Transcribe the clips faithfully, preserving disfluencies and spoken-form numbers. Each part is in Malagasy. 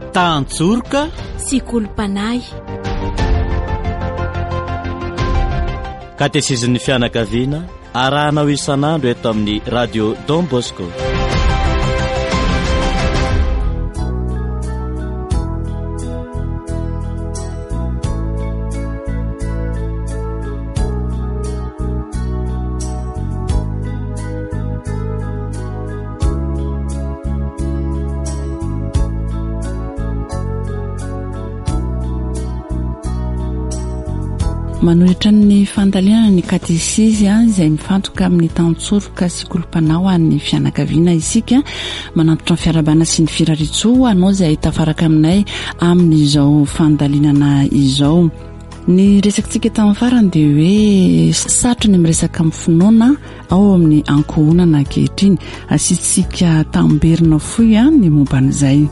tantsorika sy kolompanay. Katesizin'ny fianakaviana arahanao isan'andro eto amin'ny radio Don Bosco. Manohitra ny fandaliana ny katesizy izay mifantoka amin'ny tantsorika sy kolompanao an'ny fianakaviana isika manantitra ny fiarabana sy ny firaritsoa anao izay tafaraka aminay amin'izao fandalinana izao. Ny resakantsika tamin'ny farany dia hoe sarotra ny miresaka amin'ny finoana ao amin'ny ankohonana ankehitriny, asitsika tamberina foy ny momban'izay.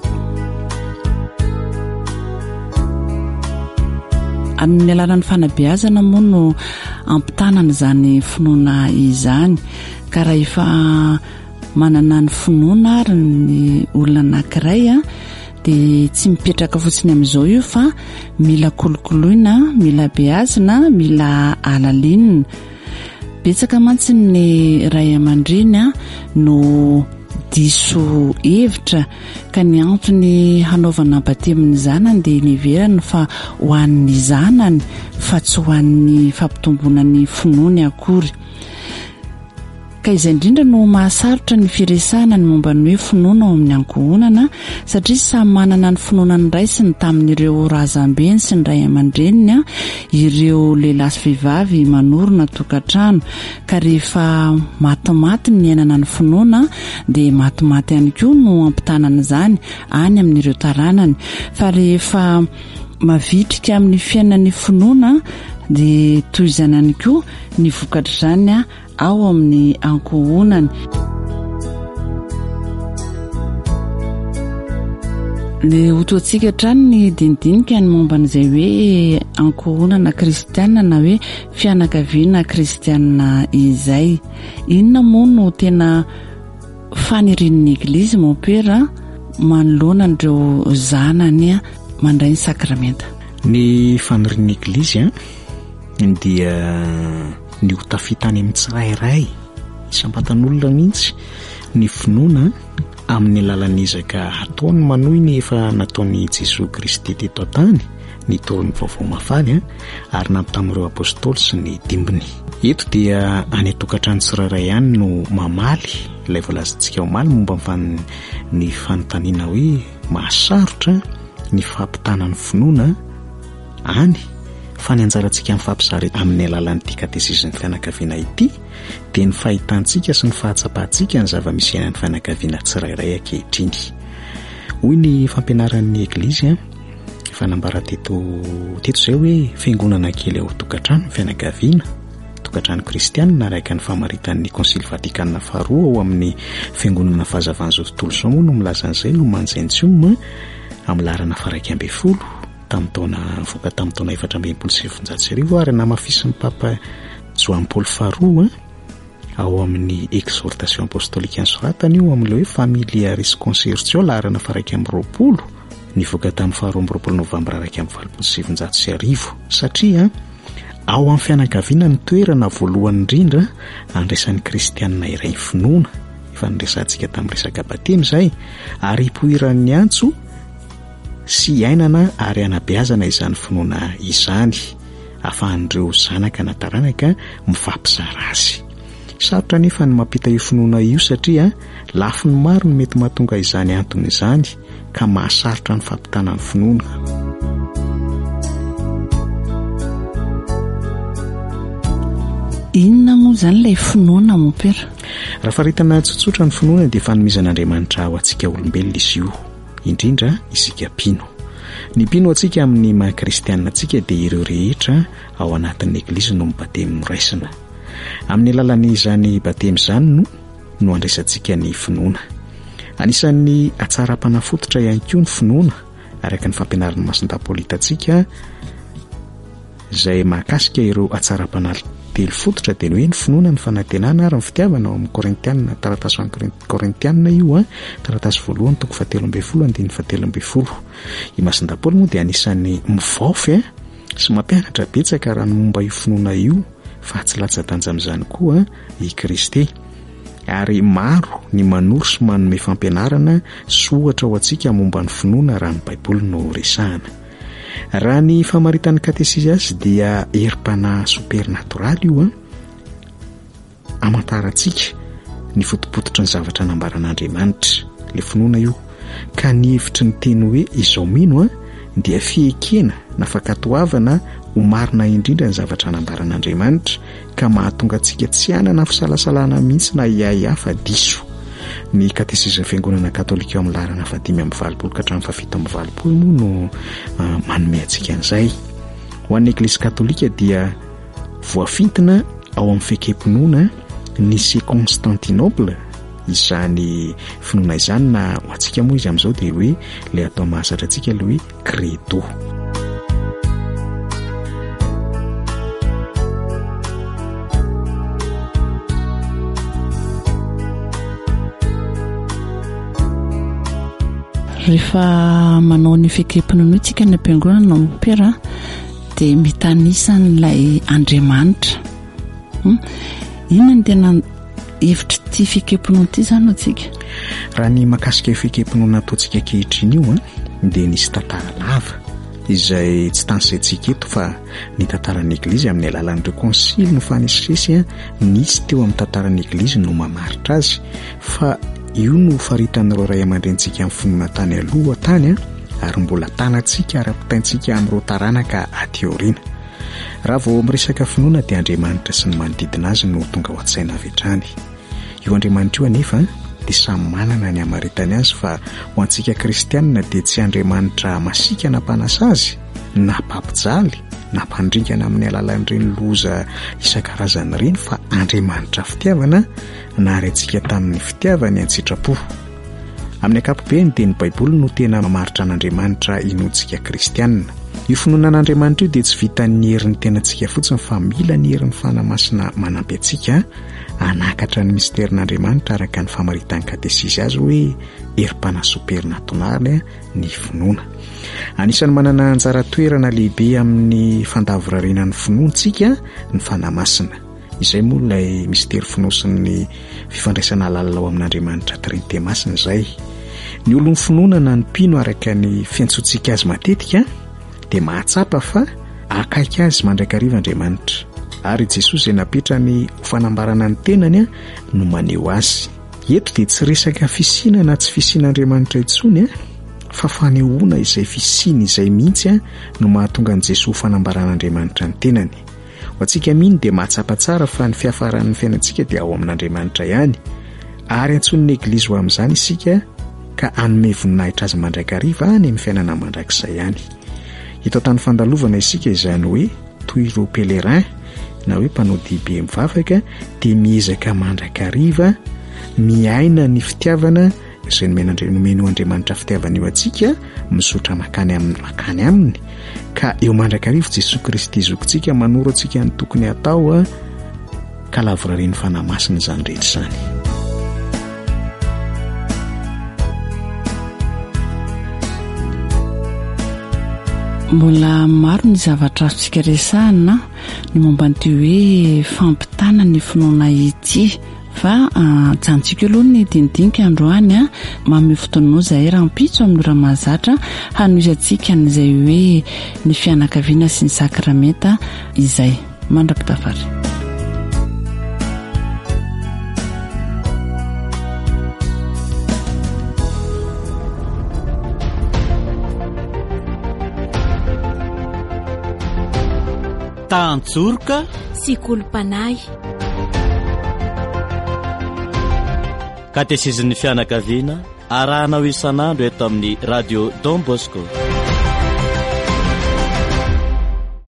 Amin'ny alalan'ny fanabeazana moa no ampitanana izany finoana izany, ka raha efa manana ny finoana ary ny olona anankiray dia tsy mipetraka fotsiny amin'izao io fa mila kolokoloina, mila beazina, mila alalinina. Betsaka mantsy ny ray aman-dreny no diso hevitra ka ny antony hanaovana batemin'ny zanany dia niverana fa ho an'ny zanany fa tsy ho an'ny fampitomboana finoany akory. Ka izay indrindra no mahasarotra ny firesahana ny momba ny hoe finoana ao amin'ny ankohonana, satria samy manana ny finoana ny ray sy ny tamin'ireo razambeny sy ny ray aman-dreniny ireo lehilahy sy vehivavy manorina tokantrano. Ka rehefa matimaty ny ainana ny finoana dia matimaty ihany koa no ampitanana izany any amin'ireo taranany. Fa rehefa mavitrika amin'ny fiainan'ny finoana dia toy izany ihany koa ny vokatra izany ao amin'ny ankohonany. Le otoantsika trano ny dindinika ny momban'izay hoe ankohonana kristianina na hoe fianakaviana kristianina izay. Inona moa no tena fanirian'ny eglizy mompera manoloana ireo zanany mandray ny sakramenta? Ny fanirian'ny eglizy dia ny ho tafitany amin'ny tsirairay isam-batan'olona mihitsy ny finoana amin'ny lalan'izaka ataony manohy ny efa nataony Jesosy Kristy teto an-tany ny taon'ny vaovao mafaly ary nampy tamin'ireo apôstôly sy ny dimbiny. Eto dia any tokantrano tsirairay ihany no mamaly ilay voalazantsika omaly momba ny fanontaniana hoe mahasarotra ny fampitanany finoana any fa ny anjarantsika amin'ny fampizary amin'ny alalan'ity katesizin'ny fianakaviana ity dia ny fahitantsika sy ny fahatsapahantsika ny zava-misy ainan'ny fianakaviana tsirairay ankehitriny. Hoy ny fampianaran'ny eglizy fanambara teto teto izay hoe fiangonana kely ao tokantrano fianakaviana tokantrano kristianina araka ny famaritan'ny konsily vatikanina faharoa ao amin'ny fiangonana fahazavan'izao tontolo izao moa no milaza an'izay no manjaintsioma amin'ny larana faraika ambin'ny folo tamin'ny taona voaka tamin'ny taona efatra ambin'ny folo sy sivinjato sy arivo ary namafisin'ny papa Joan Paul faharoa ao amin'ny exhortation apostolika nosoratany io amin'ilay hoe familiaris concertio larana faraika amin'ny roapolo nivoaka tamin'ny faharoa amby roapolo novambra araika amin'ny valopolo sy sivinjato sy arivo, satria ao amin'ny fianakaviana ny toerana voalohany indrindra andraisan'ny kristianina iray finoana, efa niresantsika tamin'ny resaka batemy izay, ary hipoiran'ny antso sy ainana ary anabeazana izany finoana izany ahafahan'ireo zanaka na taranaka mifampizara azy. Sarotra nefa ny mampita io finoana io satria lafiny maro no mety mahatonga izany antony izany ka mahasarotra ny fampitana ny finoana. Inona moa izany ilay finoana mompera? Raha faritana tsotsotra ny finoana dia fanomezan'Andriamanitra ho antsika olombelona izy io, indrindra isika mpino. Ny mpino antsika amin'ny maha kristianina antsika dia ireo rehetra ao anatin'ny eglizy no mibatemy raisina. Amin'ny alalan'izany batemy izany no no andraisantsika ny finoana. Anisan'ny atsara-panafototra ihany koa ny finoana araka ny fampianaran'ny masindapolita antsika izay mahakasika ireo atsara-panaly telo fototra dia hoe ny finoana ny fanantenana ary ny fitiavana ao amin'ny Korintianina taratasy amin'ny Korintianina io a taratasy voalohany toko fahatelo ambin'ny folo andiny fahatelo ambin'ny folo. I Masindapoly moa dia anisan'ny mivaofy a sy mampianatra betsaka raha ny momba io finoana io fa tsy latsa-danja amin'izany koa i Kristy. Ary maro ny manoro sy manome fampianarana sy ohatra ho antsika momba ny finoana raha ny Baiboly no resahana. Raha ny famaritan'ny katesizasy dia herim-panahy supernatoraly io a amantarantsika ny fotopototra ny zavatra nambaran'Andriamanitra le finoana io ka ny hevitry ny teny hoe izao mino a dia fiekena na fakatoavana ho marina indrindra ny zavatra nambaran'Andriamanitra ka mahatonga antsika tsy hanana fisalasalana mihitsy na iay hafa diso. Ny katesizma fiangonana katolika eo amin'ny laharana fahadimy amby valopolo ka hatramin'ny fahafito amby valopolo moa no uh, manome antsika an'izay. Ho an'ny Eglise katolika dia voafintina ao amin'ny fekempinoana Nicée Constantinople izany finoana izany na ho antsika moa izy amin'izao dia hoe ilay atao mahazatra antsika ilay hoe credo. Rehefa manao ny fekempinoana tsika ny ampiangonana na opera dia mitanisa n'ilay Andriamanitra. Hmm? Inona ny tena hevitra ity fekempinoana ity izany atsika? Raha ny mahakasika fekempinoana ataontsika ankehitriny io a dia nisy tantara lava izay tsy tanjontsika eto fa ny tantaran'ny Eglizy amin'ny alalan'ireo konsily no fanesesy a nisy teo amin'ny tantaran'ny Eglizy no mamaritra azy fa io no faritan'ireo ray aman-drentsika amin'ny finoana tany aloha tany a ary mbola tanantsika ara-pitaintsika amin'ireo taranaka aty aoriana. Raha vao miresaka finoana dia Andriamanitra sy ny manodidina azy no tonga ao an-tsaina avy hatrany. Io Andriamanitra io anefa dia samy manana ny hamaritany azy fa ho antsika kristianina dia tsy Andriamanitra masika na mpanasa azy na mpampijaly na mpandrinkana amin'ny alalan'ireny loza isan-karazany ireny fa Andriamanitra fitiavana na ary antsika tamin'ny fitiavany an-tsitrapo. Amin'ny ankapobeny dia ny Baiboly no tena mamaritra an'Andriamanitra inontsika kristianina. Io finoana an'Andriamanitra io dia tsy vitan'ny herin'ny tenantsika fotsiny fa mila ny herin'ny fanamasina manampy antsika hanakatra ny misterin'Andriamanitra araka ny famaritan'ny katesisy azy hoe herim-panahy supernatoraly ny finoana. Anisan'ny manana anjara toerana lehibe amin'ny fandavorarenan'ny finoantsika ny fanamasina. Izay moa ilay mistera finosin'ny fifandraisana lalina ao amin'Andriamanitra Trinité masina izay. Ny olon'ny finoana na ny mpino araka ny fiantsontsika azy matetika dia mahatsapa fa akaiky azy mandrakariva Andriamanitra. Ary Jesosy izay napetrany ho fanambarana ny tenany no maneho azy. Eto dia tsy resaka fisiana na tsy fisian'Andriamanitra intsony a fa fanehoana izay fisiany izay mihitsy a no mahatonga an' Jesosy ho fanambaran'Andriamanitra ny tenany. Ho antsika mino dia mahatsapa tsara fa ny fiafaran'ny fiainantsika dia ao amin'Andriamanitra ihany. Ary antson'ny Eglizy ho amin'izany isika ka hanome voninahitra azy mandrakariva any amin'ny fiainana mandrakizay ihany. Eto tany fandalovana isika izany hoe toy ireo pèlerin na hoe mpanao dibe mivavaka dia miezaka mandrakariva miaina ny fitiavana izay nomeny Andriamanitra fitiavana io antsika misotra makany amin'ny makany aminy ka eo mandrakariva Jesosy Kristy zokintsika manoro antsika ny tokony atao a ka lavorareny fanamasina izany rehetra izany. Mbola maro ny zavatra azontsika resahana ny momba n'ity hoe fampitana ny finoana ity fa jantsika aloha ny dindinika androany a mamy fotoanao izay rahampitso amin'ny ora mahazatra hanoizantsika n'izay hoe ny fianakaviana sy ny sakramenta izay mandra-pitafary. Tantsorika sy kolom-panahy katesizan'ny fianakaviana arahanao isan'andro eto amin'ny radio Don Bosco.